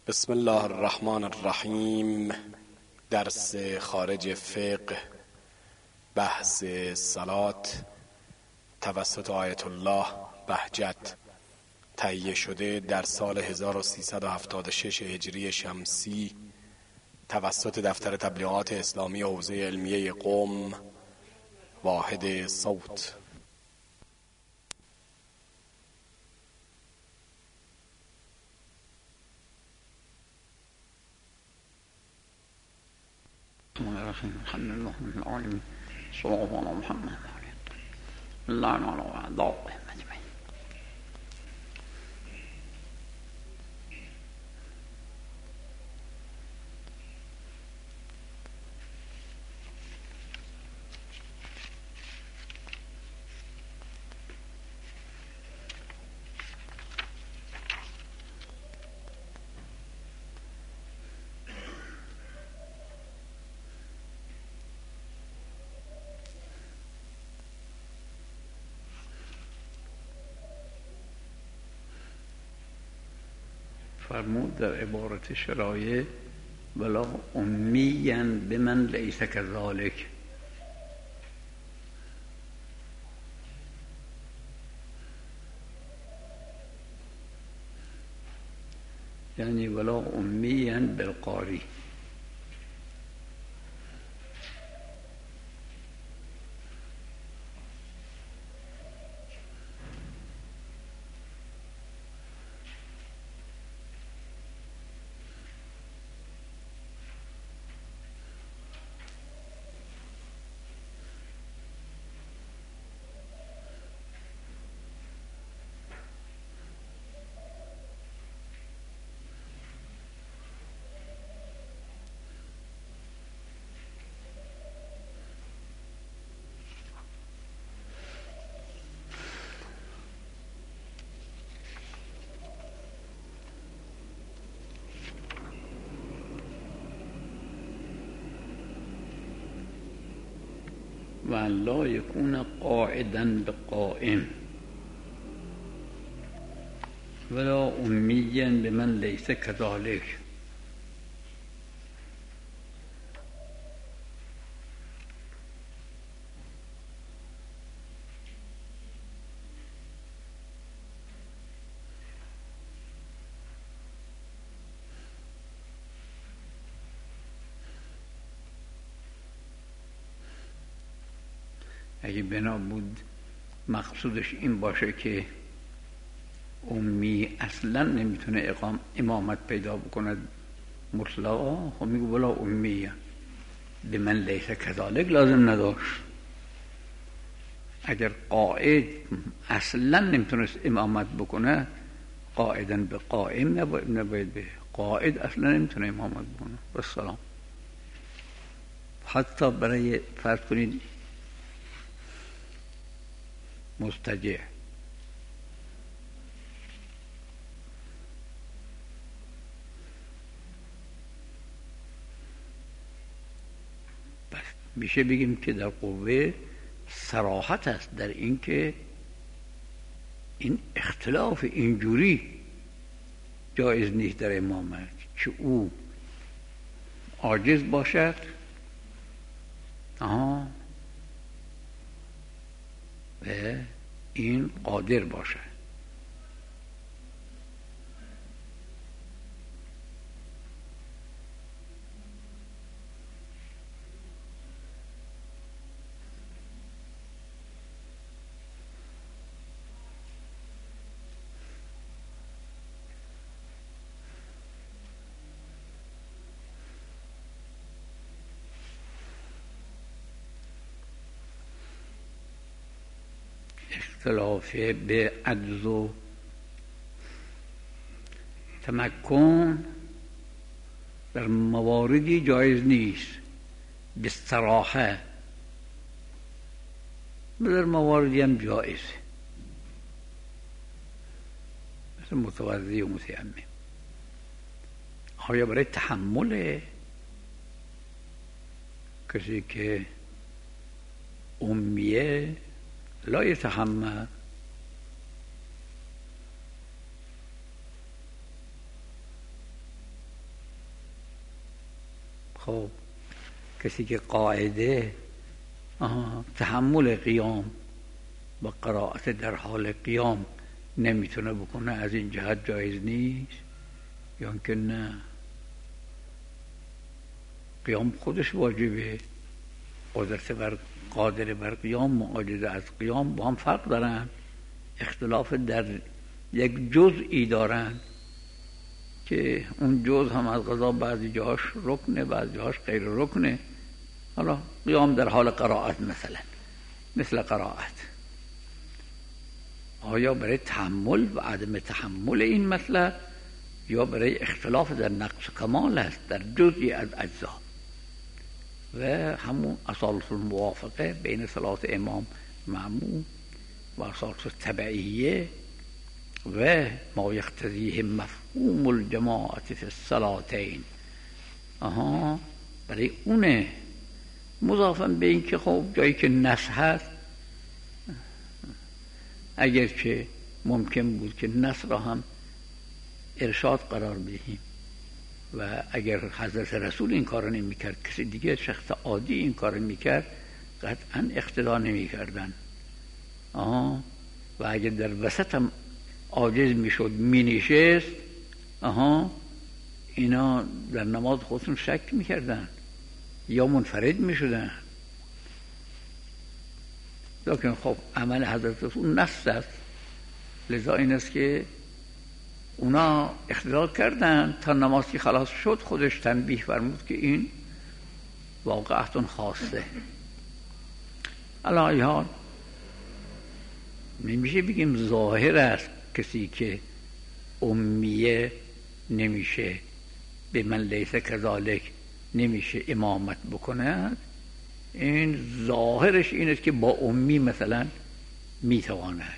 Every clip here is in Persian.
بسم الله الرحمن الرحیم. درس خارج فقه، بحث صلات توسط آیت الله بهجت، تهیه شده در سال 1376 هجری شمسی توسط دفتر تبلیغات اسلامی حوزه علمیه قم، واحد صوت. الحمد لله رب العالمين صلى الله على محمد الله على أعداء أجمعين. فرمود در عبارت شرایع ولا امیا بمن لیس کذالک، یعنی ولا امیا بالقاری. و لا یکون قاعدا بقائم ولا امیا بمن لیس کذالک. اگه بنا بود مقصودش این باشه که امی اصلا نمیتونه امامت پیدا بکند مطلقا، خب میگو ولا امیه به من لیس کذالک لازم نداشت. اگر قائد اصلا نمیتونست امامت بکنه، قائدا به قائم نباید به قائد اصلا نمیتونه امامت بکنه. والسلام. حتی برای فرض کنید مستجع، بس میشه بگیم که در قوه صراحت است در این که این اختلاف اینجوری جایز نیست در امامت که او عاجز باشد و این قادر باشه. اختلاف به عجز و تمکن در مواردی جایز نیست به صراحه، در مواردی هم جایز، مثل متوضی و متیمم. آیا برای تحمل کسی که امیه لا يتحمل خب کسی که قاعده تحمل قیام و قرائت در حال قیام نمیتونه بکنه، از این جهت جایز نیست یا که نه؟ قیام خودش واجبه. قادر بر قیام و عاجز از قیام با هم فرق دارن، اختلاف در یک جزئی دارن که اون جزء هم از قضا بعضی جاش رکنه بعضی جاش غیر رکنه. حالا قیام در حال قرائت مثل قرائت، آیا برای تحمل و عدم تحمل این مطلب یا برای اختلاف در نقص و کمال است در جزئی از اجزا؟ و همون اصالت الموافقه بین صلات امام معموم و اصالت تبعیه و ما یقتضیه مفهوم الجماعت فی الصلاتین برای اونه. مضافاً به این که خب جایی که نص هست، اگرچه ممکن بود که نص را هم ارشاد قرار بدهیم و اگر حضرت رسول این کار نمی کرد، کسی دیگه شخص عادی این کار می کرد، قطعا اقتدا نمی کردن. و اگر در وسط هم عاجز می شد می نشست، اینا در نماز خودشون شک می کردن یا منفرد می شدن. لیکن خب عمل حضرت رسول نص است، لذا این است که اونا اقتدا کردن تا نماز که خلاص شد خودش تنبیه فرمود که این واقعتون خاصه. علی حال نمیشه بگیم ظاهر است کسی که امیه نمیشه، به من لیس کذالک نمیشه امامت بکند. این ظاهرش این است که با امی مثلا میتواند.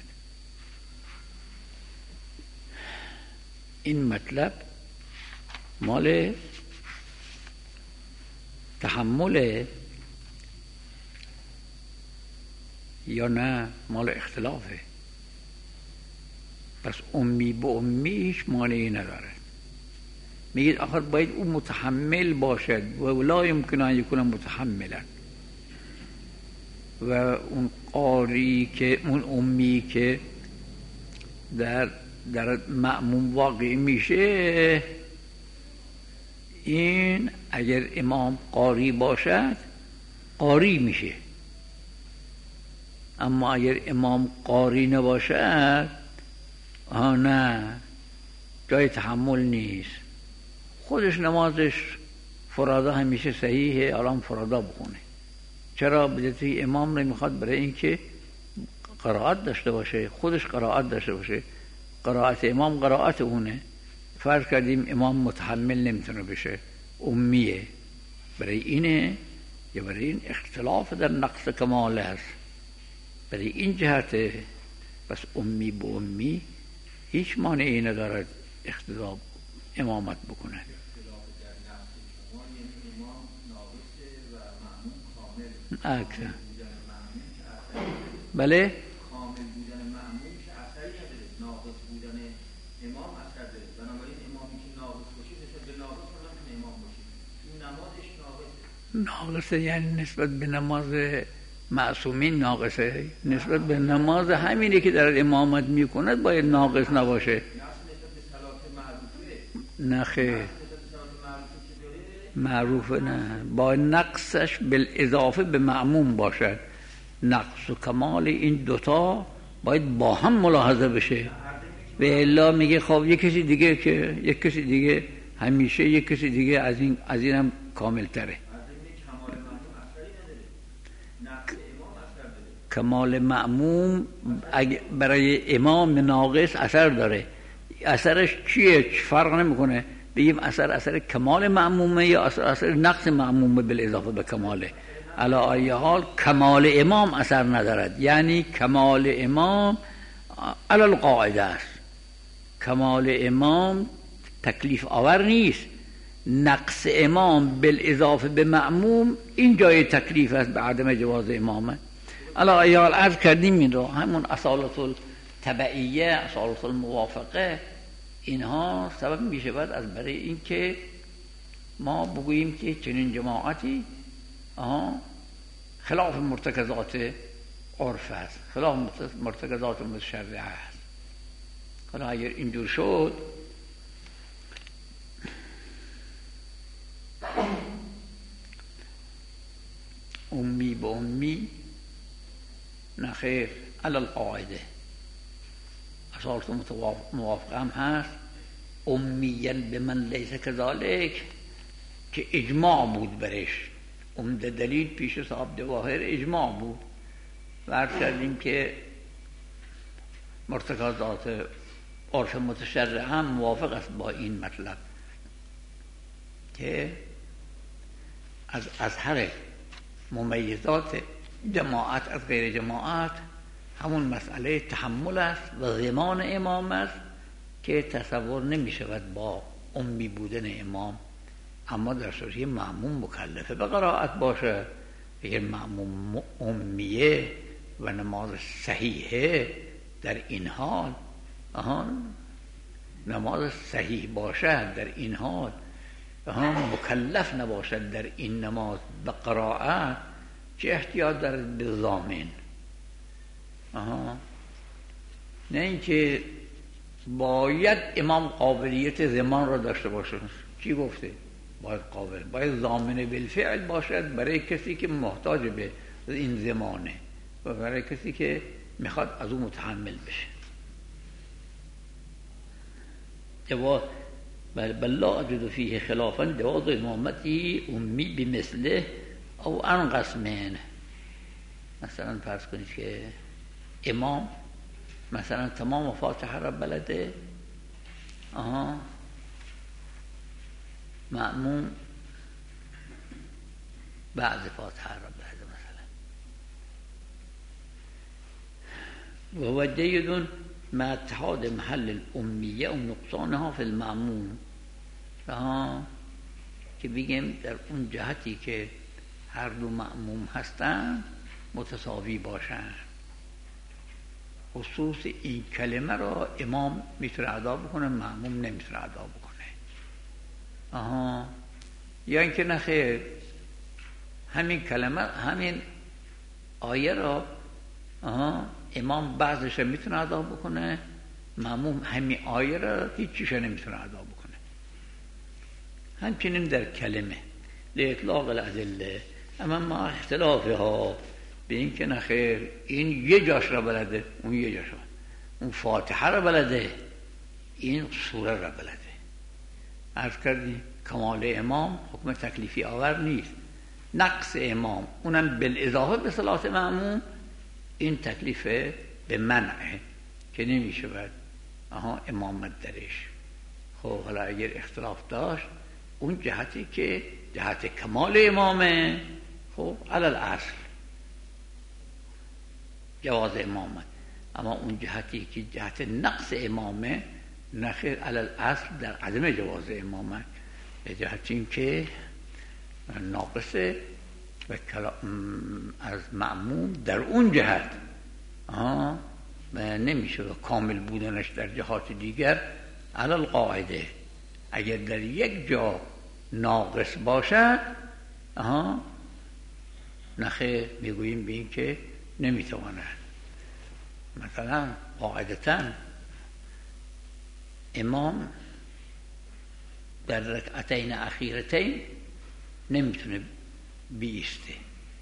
این مطلب مال تحمل یا نه مال اختلافه؟ پس امی به امی هیچ مانعی نداره. میگید آخر باید اون متحمل باشد و لا یمکن ان یکون متحملا، و اون قاری که اون امی که در مأموم واقع میشه، این اگر امام قاری باشد قاری میشه، اما اگر امام قاری نباشد نه، جای تحمل نیست. خودش نمازش فرادا همیشه صحیحه، الان فرادا بخونه. چرا؟ بدهی امام رو میخواد برای اینکه قرائت داشته باشه، خودش قرائت داشته باشه. قرائت امام قرائت اونه. فرض کردیم امام متحمل نمیتونه بشه، امیه، برای اینه یا برای این اختلاف در نقص کمال است، برای این جهته. پس امی به امی هیچ مانعی ندارد اقتدا امامت بکنه. اکثر بله کامل بودن مأموم که اثری نداره، ناقص بودن امام اثر داره. بنابراین امامی که ناقص باشه نسبت به ناقص هم امام باشه، این نمازش ناقصه. یعنی نسبت به نماز معصومین ناقصه، نسبت به نماز همینی که در امامت میکند باید ناقص نباشه. نسبت به صلات معروفه نه خیر، معروفه نه، با نقصش بالاضافه به معموم باشد. نقص و کمال این دوتا باید با هم ملاحظه بشه. و الا میگه خب یک کسی دیگه همیشه یک کسی دیگه از این هم کامل تره. کمال معموم برای امام ناقص اثر داره. اثرش چیه؟ فرق نمیکنه بگیم اثر کمال معمومه یا اثر نقص معمومه بالاضافه به کماله. علی ای حال کمال امام اثر ندارد، یعنی کمال امام علی القاعده است. کمال امام تکلیف آور نیست. نقص امام بالاضافه به معموم این جای تکلیف است به عدم جواز امامه. علی ای حال عرض کردیم این رو، همون اصالت التبعیه، اصالت الموافقه، اینها سبب می شود از برای اینکه ما بگوییم که چنین جماعتی خلاف مرتکزات عرف است، خلاف مرتکزات متشرعه است. حالا اگر اینجور شد امی به امی نخیر علی القاعده اصالت موافقه هم هست. امیین به من لیس کذالک که اجماع بود برش، عمده دلیل پیش صاحب جواهر اجماع بود و عرض کردیم که مرتکزات عرف متشرع هم موافق است با این مطلب که از اظهر ممیزات جماعت از غیر جماعت همون مسئله تحمل است و ضمان امام است که تصور نمی شود با امی بودن امام، اما در صورتی مأموم مکلفه به قرائت باشه. اگر مأموم امیه و نماز صحیحه در این حال نماز صحیح باشد، در این حال مکلف نباشد در این نماز به قرائت، چه احتیاط دارد به ضامن؟ نه اینکه باید امام قابلیت ضمان را داشته باشه. چی گفته؟ باید ضامن بالفعل باشد برای کسی که محتاج به این ضمانه و برای کسی که میخواد از اون متحمل بشه. بل لا اجد فیه خلافا جواز امامتی امی بمثله او انقص منه. مثلا فرض کنید که امام مثلا تمام فاتحه را بلده، مأموم بعض فاتحه را بلده مثلا، و جید مع اتحاد محل الامیه و نقصانها فی المأموم، که بگیم در اون جهتی که هر دو مأموم هستن متساوی باشن. خصوص این کلمه را امام میتونه ادا بکنه، مأموم نمیتونه ادا بکنه. یا اینکه نخیر همین کلمه، همین آیه را امام بعضش میتونه ادا بکنه، مأموم همین آیه را هیچیش نمیتونه ادا بکنه. همچنین در کلمه لاطلاق الادله، اما ما اختلافها به این که نخیر این یه جاش را بلده، اون یه جاش را، اون فاتحه را بلده، این سوره را بلده. عرض کردیم کمال امام حکم تکلیفی آور نیست، نقص امام اونم بالاضافه به صلات مأموم این تکلیف به منعه که نمیشه باید امامت درش. خب حالا اگر اختلاف داشت اون جهتی که جهت کمال امامه، خب علل اصل جواز امامت، اما اون جهتی که جهت نقص امامه نخیر علل اصل در عدم جواز امامت، به جهت این که ناقصه و از مأموم در اون جهت نمیشه و کامل بودنش در جهات دیگر علل قاعده. اگر در یک جا ناقص باشد نخیر میگوییم به این که نمیتواند. مثلا قاعدتا امام در رکعتین اخیرتین نمیتونه بیسته،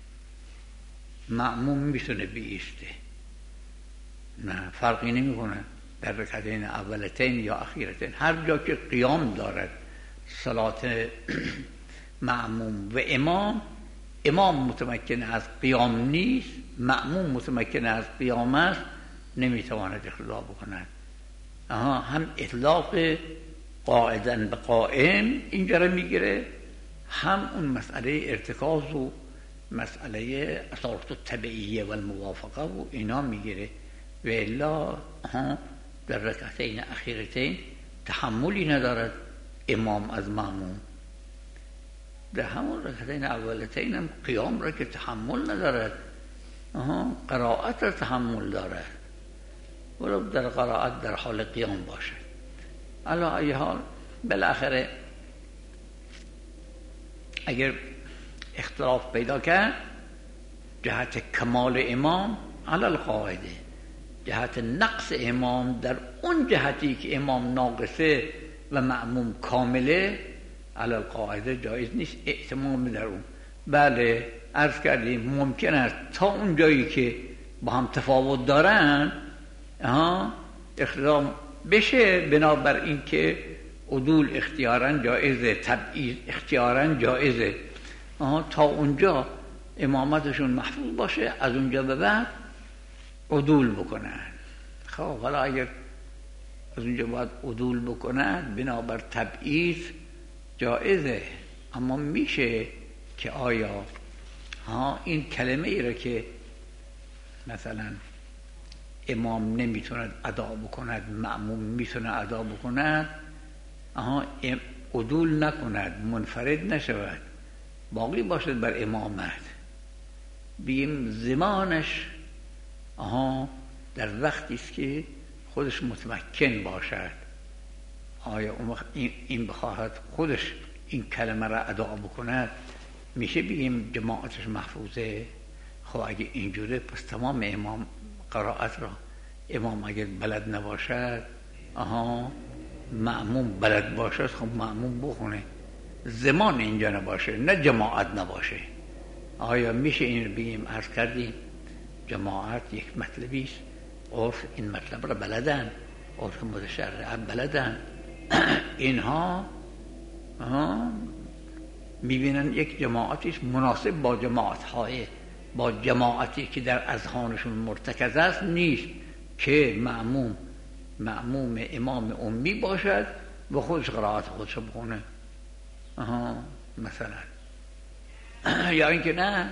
مأموم میتونه بیسته، نه فرقی نمیکنه در رکعتین اولتین یا اخیرتین. هر جا که قیام دارد صلات مأموم و امام متمکن از قیام نیست، مأموم متمکن از قیام است، نمیتواند اقتدا بکند. هم اطلاق قاعدن به قائم اینجا را میگیره، هم اون مسئله ارتکاز و مسئله اثارت الطبیعیه و الموافقه و اینا میگیره. و الا در رکعتین اخیرتین تحملی ندارد امام از مأموم، در همون رکعتین اولتین هم قیام را که تحمل ندارد، قرائت را تحمل دارد، ولو در قرائت در حال قیام باشد. علی ای حال بالاخره اگر اختلاف پیدا کرد جهت کمال امام علی القاعده، جهت نقص امام در اون جهتی که امام ناقصه و مأموم کامله علی القاعده جایز نیست ائتمام در اون. بله عرض کردیم ممکن است تا اون جایی که با هم تفاوت دارن اختلاف بشه، بنابر این که عدول اختیاراً جایزه، تبعیض اختیاراً جایزه، تا اونجا امامتشون محفوظ باشه، از اونجا به بعد عدول بکنن. خب حالا اگر از اونجا باید عدول بکنن بنابر تبعیض جایزه، اما میشه که آیا این کلمه ای را که مثلا امام نمیتوند ادا بکند مأموم میتونه ادا بکند عدول نکند، منفرد نشود، باقی باشد بر امامت، بگیم زمانش در وقتی است که خودش متمکن باشد. آیا این بخواهد خودش این کلمه را ادا بکند میشه بگیم جماعتش محفوظه؟ خب اگه اینجوره پس تمام امام قرائت را، امام اگر بلد نباشد مأموم بلد باشد خب مأموم بخونه، زمان اینجا نباشه نه جماعت نباشه. آیا میشه این رو بگیم؟ عرض کردیم جماعت یک مطلبی است، عرف این مطلب را بلدن، عرف متشرع بلدن، اینها میبینن یک جماعتی است مناسب با جماعت‌های، با جماعتی که در اذهانشون مرتکز است نیست که مأموم امام امی باشد و خودش قرائت خودش بخونه مثلا، یا اینکه نه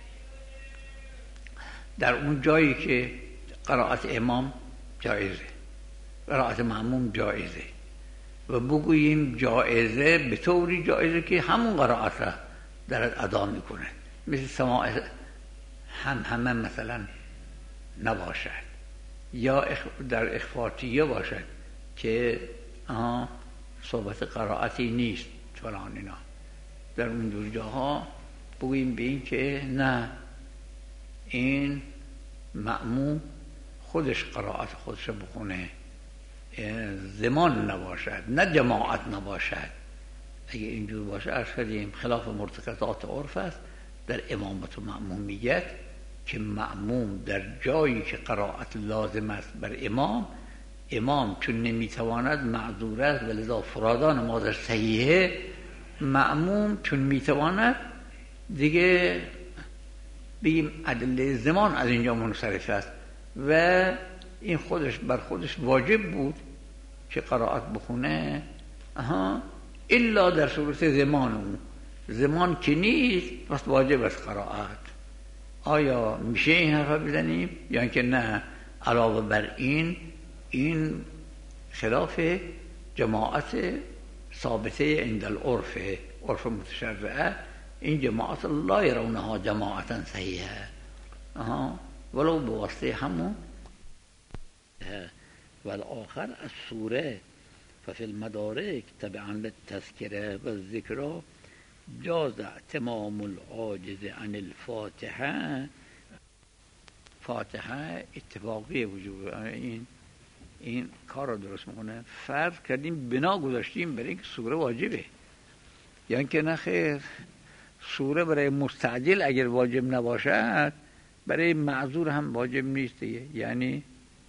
در اون جایی که قرائت امام جایزه، قرائت مأموم جایزه و بگوییم جایزه به طوری جایزه که همون قرائت را در ادا میکنه، مثل سماع همه مثلا نباشد، یا در اخفاتیه باشد که صحبت قرائتی نیست فلان اینا، در اون دور جاها بگوییم به این که نه، این مأموم خودش قرائت خودش بخونه، زمان نباشد نه جماعت نباشد. اگه اینجور باشه عرض کردیم خلاف مرتکزات عرف است در امامت و مأمومیت که مأموم در جایی که قرائت لازم است بر امام چون نمیتواند معذور است و لذا فرادا نمازش صحیحه، مأموم چون میتواند دیگه بگیم عدل زمان از اینجا منصرف است و این خودش بر خودش واجب بود که قرائت بخونه الا در صورت زمان که نیست پس واجب است قرائت. آیا میشه این حرفا بزنیم یا اینکه نه علاوه بر این خلاف جماعت ثابته عند العرف، عرف متشرعه، این جماعت لا يرونها جماعتا صحیحه ولو بواسطه همون. والآخر السوره ففي المدارك تبعا للتذكره والذكرى جاز اعتمام العاجز عن الفاتحه. فاتحه اتفاقی وجود این کار رو درست میکنه. فرض کردیم بنا گذاشتیم برای اینکه سوره واجبه، یا اینکه نه خیر، سوره برای مستعجل اگر واجب نباشد برای معذور هم واجب نیست دیگه، یعنی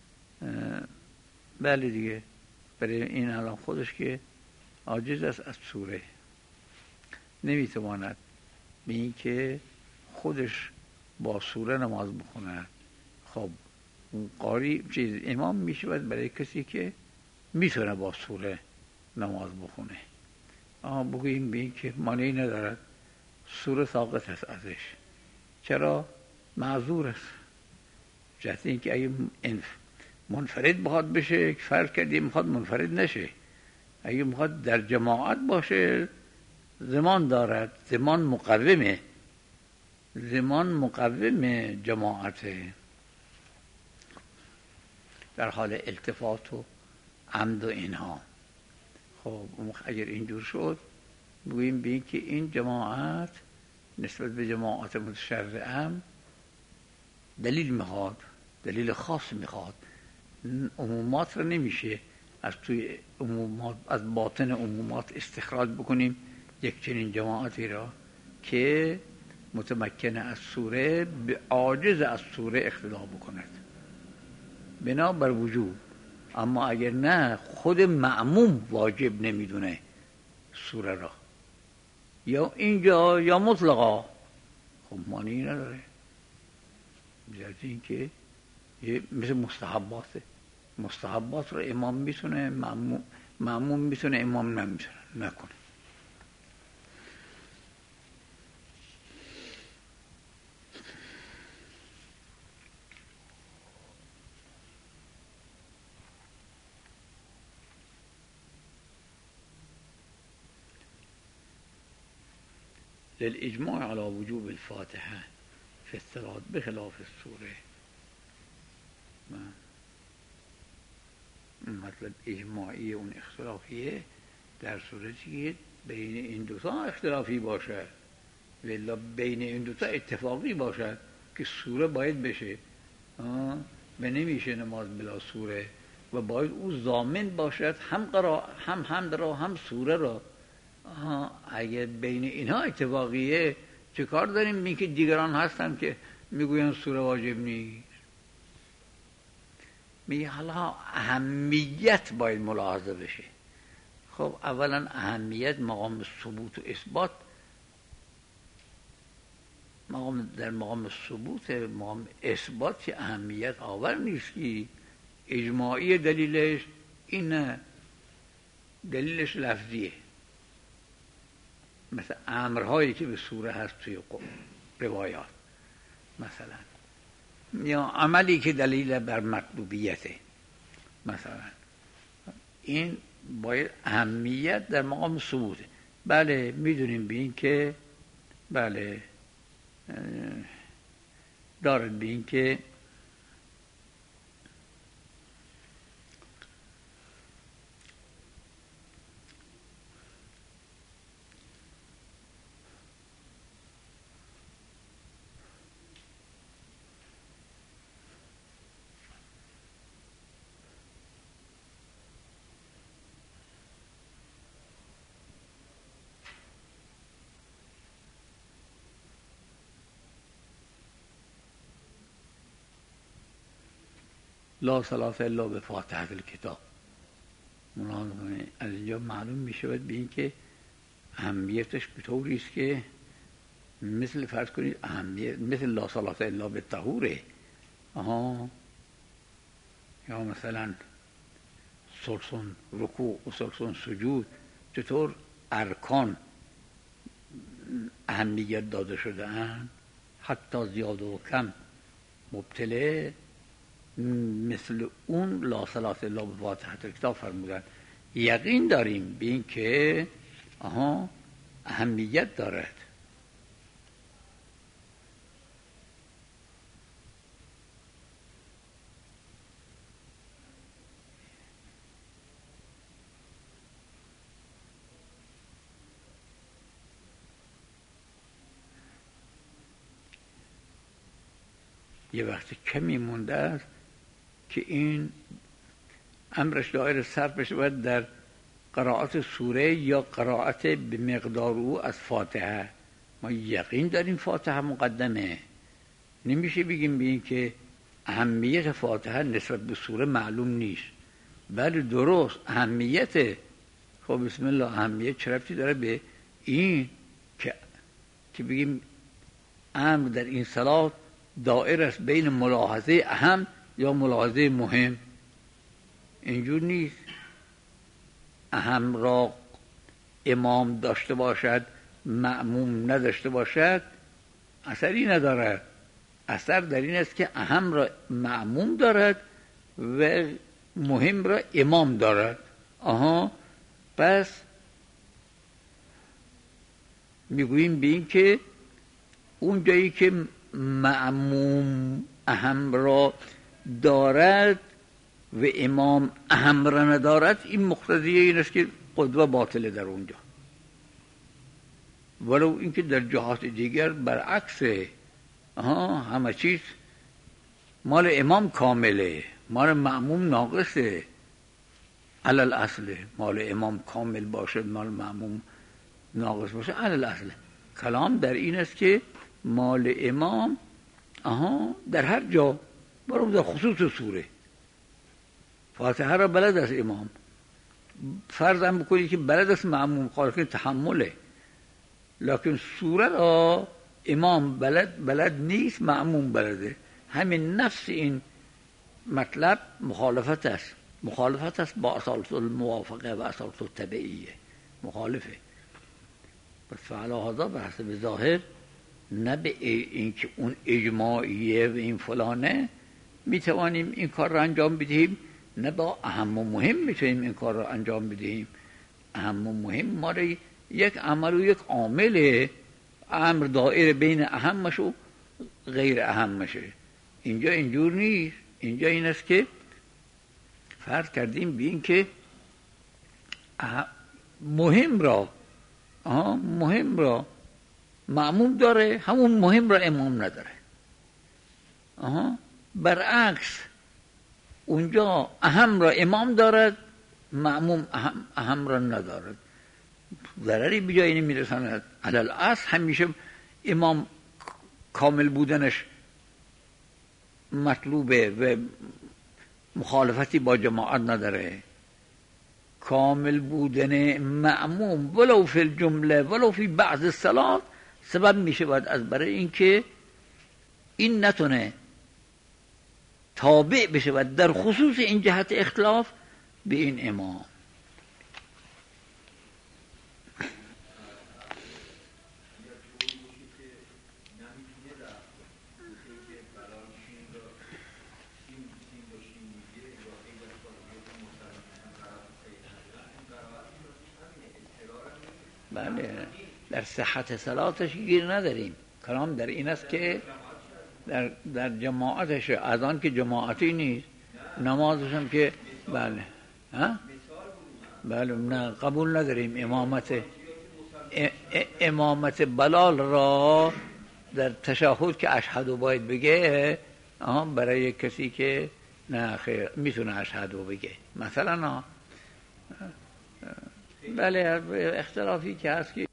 بله دیگه برای این الان خودش که عاجز است از سوره نمیتواند به این که خودش با سوره نماز بخونه، خب قاری امام میشود برای کسی که میتونه با سوره نماز بخونه. بگوییم به این که مانعی ندارد، سوره ساقط است ازش. چرا؟ معذور است. جهت این که اگه منفرد بخواد بشه، فرض کردیم میخواد منفرد نشه، اگه میخواد در جماعت باشه زمان دارد، زمان مقوم جماعته در حال التفات و عمد و اینها. خب اگر اینجور شد میگوییم به این که این جماعت نسبت به جماعت متشرعه دلیل میخواد، دلیل خاص میخواد. عمومات رو نمیشه از توی عمومات، از باطن عمومات استخراج بکنیم یک چنین جماعتی را که متمکن از سوره به عاجز از سوره اقتدا بکند بنا بر وجوب. اما اگر نه خود مأموم واجب نمیدونه سوره را، یا اینجا یا مطلقا، خب مانعی نداره. بذارید این که مثل مستحبات رو امام میتونه، مأموم میتونه، امام نمیتونه نکنه. للإجماع على وجوب الفاتحة في الصلاة بخلاف السورة. مطلب اجماعی اون اختلافیه در صورتی که بین این دوتا اختلافی باشه، ولی بین این دوتا اتفاقی باشه که سوره باید بشه و نمیشه نماز بلا سوره، و باید او ضامن باشد هم حمد را هم سوره را. اگر بین اینها اتفاقیه چه کار داریم؟ این که دیگران هستن که میگوین سوره واجب نیست. میگه حالا اهمیت باید ملاحظه بشه. خب اولا اهمیت مقام ثبوت و اثبات، در مقام ثبوت، مقام اثبات که اهمیت آور نیست که اجماعی دلیلش اینه، دلیلش لفظیه، مثل امرهایی که به سوره هست توی روایات مثلا، یا عملی که دلیل بر مطلوبیته مثلا. این باید اهمیت در مقام ثبوته. بله میدونیم به این که بله دارد به این که لا صلاة الا بفاتحة الکتاب. از اینجا معلوم می شود به این که اهمیتش به طوری است که مثل فرض کنید اهمیت مثل لا صلاة الا بالطهوره، یا مثلا ثلث رکوع و ثلث سجود، چطور ارکان اهمیت داده شده اند حتی زیاد و کم مبتله، مثل اون لا صلاة الا بفاتحة الکتاب فرمودن. یقین داریم به این که اهمیت دارد. یه وقت کمی مونده است که این امرش دایر صرف بشه باید در قرائت سوره یا قرائت به مقدار او از فاتحه. ما یقین داریم فاتحه مقدمه، نمیشه بگیم به این که اهمیت فاتحه نسبت به سوره معلوم نیست. بله درست اهمیت، خب بسم الله اهمیت چه ربطی داره به این که بگیم امر در این صلات دائر است بین ملاحظه اهم یا ملاحظه مهم؟ اینجور نیست. اهم را امام داشته باشد مأموم نداشته باشد اثری ندارد. اثر در این است که اهم را مأموم دارد و مهم را امام دارد. پس میگوییم به این که اون جایی که مأموم اهم را دارد و امام اهم را ندارد، این مقتضی این است که قدوه باطله در اونجا. ولو اینکه در جهات دیگر برعکسه. همه چیز مال امام کامله، مال مأموم ناقصه. علل اصله مال امام کامل باشه، مال مأموم ناقص باشه. علل اصله کلام در این است که مال امام در هر جا، برای در خصوص سوره فاتحه را بلد است امام، فرض هم بکنید که بلد است مأموم، قادر تحمله، لکن سوره را امام بلد نیست، مأموم بلده. همین نفس این مطلب مخالفت است با اصالت الموافقه و اصالت التبعیه، مخالفه. پس فعلا هذا به حسب ظاهر، نه به این که اون اجماعیه و این فلانه میتوانیم این کار را انجام بدهیم، نه با اهم و مهم میتونیم این کار را انجام بدهیم. اهم و مهم ما را یک عمل و یک عامله، امر دائره بین اهمش و غیر اهمشه. اینجا اینجور نیست. اینجا این است که فرض کردیم به این که مهم را مأموم داره، همون مهم را امام نداره. برعکس اونجا اهم را امام دارد، مأموم اهم را ندارد، ضرری به جایی نمیرساند. علل اصل همیشه امام کامل بودنش مطلوبه و مخالفتی با جماعت نداره. کامل بودن مأموم ولو فی الجمله ولو فی بعض الصلات سبب میشه باید از برای اینکه این نتونه تابع بشه و در خصوص این جهت اختلاف به این امام. بله، در صحت صلاتش گیر نداریم. کلام در این است که در جماعتش، اذان که جماعتی نیست، نمازش هم که بله نه قبول نداریم. امامت بلال را در تشهد که اشهدو باید بگه، برای کسی که نه خیر میتونه اشهدو بگه مثلا. بله اختلافی که هست که